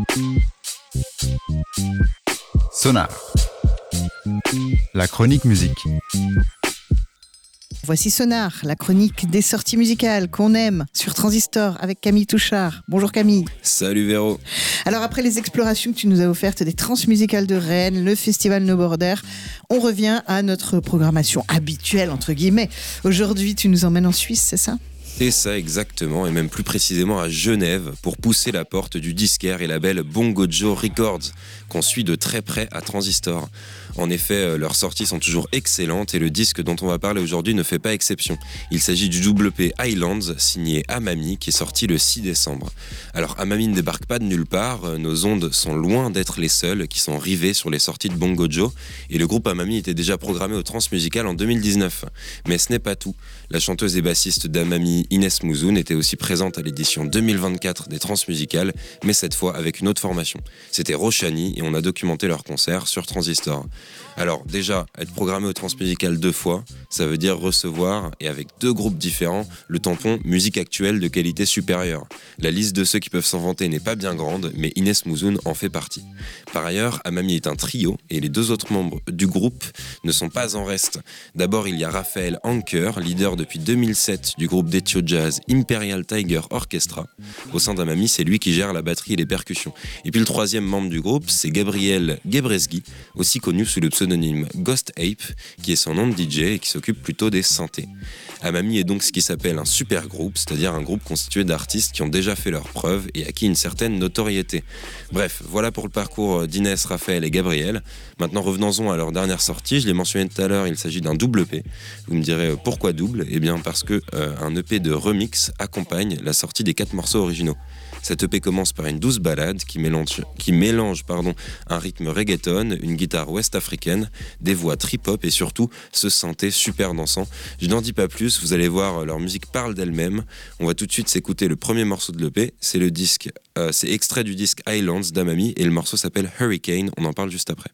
Sonar, la chronique musique. Voici Sonar, la chronique des sorties musicales qu'on aime sur Transistor avec Camille Touchard. Bonjour Camille. Salut Véro. Alors après les explorations que tu nous as offertes des transmusicales de Rennes, le festival No Border, on revient à notre programmation habituelle entre guillemets. Aujourd'hui tu nous emmènes en Suisse, c'est ça ? C'est ça exactement, et même plus précisément à Genève, pour pousser la porte du disquaire et label Bongo Joe Records, qu'on suit de très près à Transistor. En effet, leurs sorties sont toujours excellentes et le disque dont on va parler aujourd'hui ne fait pas exception. Il s'agit du WP Highlands, signé Amami, qui est sorti le 6 décembre. Alors Amami ne débarque pas de nulle part, nos ondes sont loin d'être les seules qui sont rivées sur les sorties de Bongo Joe, et le groupe Amami était déjà programmé au Transmusical en 2019. Mais ce n'est pas tout. La chanteuse et bassiste d'Amami, Inès Mouzoun, était aussi présente à l'édition 2024 des Transmusicales, mais cette fois avec une autre formation. C'était Rochani et on a documenté leur concert sur Transistor. Alors déjà, être programmé au Transmusical 2 fois, ça veut dire recevoir, et avec 2 groupes différents, le tampon musique actuelle de qualité supérieure. La liste de ceux qui peuvent s'en vanter n'est pas bien grande, mais Inès Mouzoun en fait partie. Par ailleurs, Amami est un trio, et les 2 autres membres du groupe ne sont pas en reste. D'abord, il y a Raphaël Anker, leader depuis 2007 du groupe d'Ethio Jazz Imperial Tiger Orchestra. Au sein d'Amami, c'est lui qui gère la batterie et les percussions. Et puis le 3e membre du groupe, c'est Gabriel Gebresgui, aussi connu sous le pseudonyme Ghost Ape, qui est son nom de DJ et qui s'occupe plutôt des synthés. Amami est donc ce qui s'appelle un super groupe, c'est-à-dire un groupe constitué d'artistes qui ont déjà fait leurs preuves et acquis une certaine notoriété. Bref, voilà pour le parcours d'Inès, Raphaël et Gabriel. Maintenant revenons-en à leur dernière sortie, je l'ai mentionné tout à l'heure, il s'agit d'un double EP. Vous me direz pourquoi double ? Eh bien parce que un EP de remix accompagne la sortie des 4 morceaux originaux. Cette EP commence par une douce ballade qui mélange un rythme reggaeton, une guitare ouest-africaine, des voix trip-hop et surtout ce synthé super dansant. Je n'en dis pas plus, vous allez voir, leur musique parle d'elle-même. On va tout de suite s'écouter le premier morceau de l'EP, c'est extrait du disque Highlands d'Amami et le morceau s'appelle Hurricane, on en parle juste après.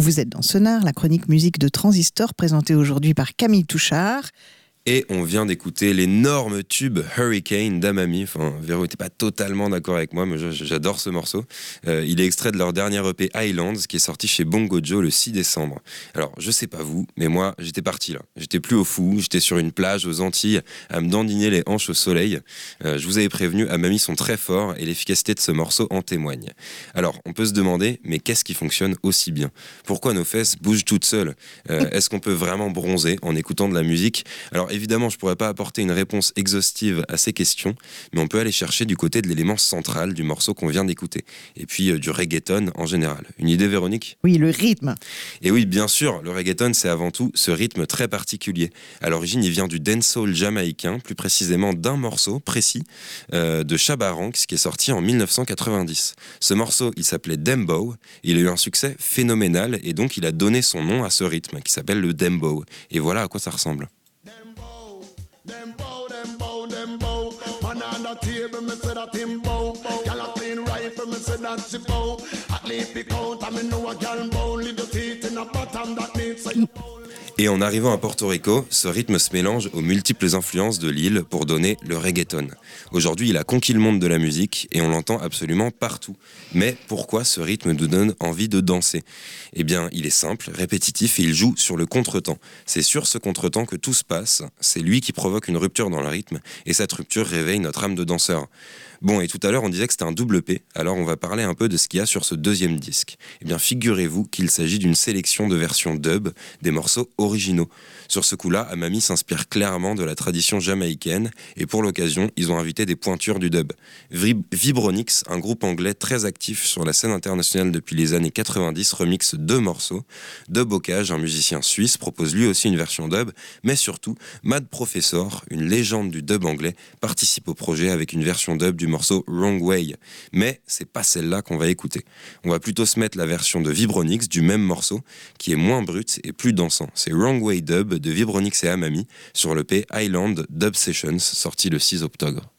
Vous êtes dans Sonar, la chronique musique de Transistor, présentée aujourd'hui par Camille Touchard. Et on vient d'écouter l'énorme tube Hurricane d'Amami. Enfin, Véro n'était pas totalement d'accord avec moi, mais j'adore ce morceau. Il est extrait de leur dernier EP Islands, qui est sorti chez Bongo Joe le 6 décembre. Alors, je sais pas vous, mais moi, j'étais parti là. J'étais plus au fou, j'étais sur une plage aux Antilles, à me dandiner les hanches au soleil. Je vous avais prévenu, Amami sont très forts, et l'efficacité de ce morceau en témoigne. Alors, on peut se demander, mais qu'est-ce qui fonctionne aussi bien ? Pourquoi nos fesses bougent toutes seules ? Est-ce qu'on peut vraiment bronzer en écoutant de la musique ? Alors, évidemment, je ne pourrais pas apporter une réponse exhaustive à ces questions, mais on peut aller chercher du côté de l'élément central du morceau qu'on vient d'écouter, et puis du reggaeton en général. Une idée, Véronique ? Oui, le rythme. Et oui, bien sûr, le reggaeton, c'est avant tout ce rythme très particulier. À l'origine, il vient du dancehall jamaïcain, plus précisément d'un morceau précis de Shabba Ranks, qui est sorti en 1990. Ce morceau, il s'appelait Dembow, il a eu un succès phénoménal, et donc il a donné son nom à ce rythme, qui s'appelle le dembow. Et voilà à quoi ça ressemble. Man on the table, me say that him bow. Gyal a clean rifle, me say that she bow. At least the count, I me know a gyal bow. Leave the teeth in the bottom, that means say you bow. Et en arrivant à Porto Rico, ce rythme se mélange aux multiples influences de l'île pour donner le reggaeton. Aujourd'hui, il a conquis le monde de la musique et on l'entend absolument partout. Mais pourquoi ce rythme nous donne envie de danser ? Eh bien, il est simple, répétitif et il joue sur le contretemps. C'est sur ce contretemps que tout se passe, c'est lui qui provoque une rupture dans le rythme et cette rupture réveille notre âme de danseur. Bon, et tout à l'heure, on disait que c'était un double P, alors on va parler un peu de ce qu'il y a sur ce deuxième disque. Eh bien, figurez-vous qu'il s'agit d'une sélection de versions dub des morceaux originaux. Sur ce coup-là, Amami s'inspire clairement de la tradition jamaïcaine, et pour l'occasion, ils ont invité des pointures du dub. Vibronix, un groupe anglais très actif sur la scène internationale depuis les années 90, remixe 2 morceaux. Dub Bocage, un musicien suisse, propose lui aussi une version dub, mais surtout, Mad Professor, une légende du dub anglais, participe au projet avec une version dub du morceau Wrong Way. Mais c'est pas celle-là qu'on va écouter. On va plutôt se mettre la version de Vibronix du même morceau, qui est moins brute et plus dansant. C'est Wrong Way Dub de Vibronix et Amami sur l'EP Island Dub Sessions, sorti le 6 octobre.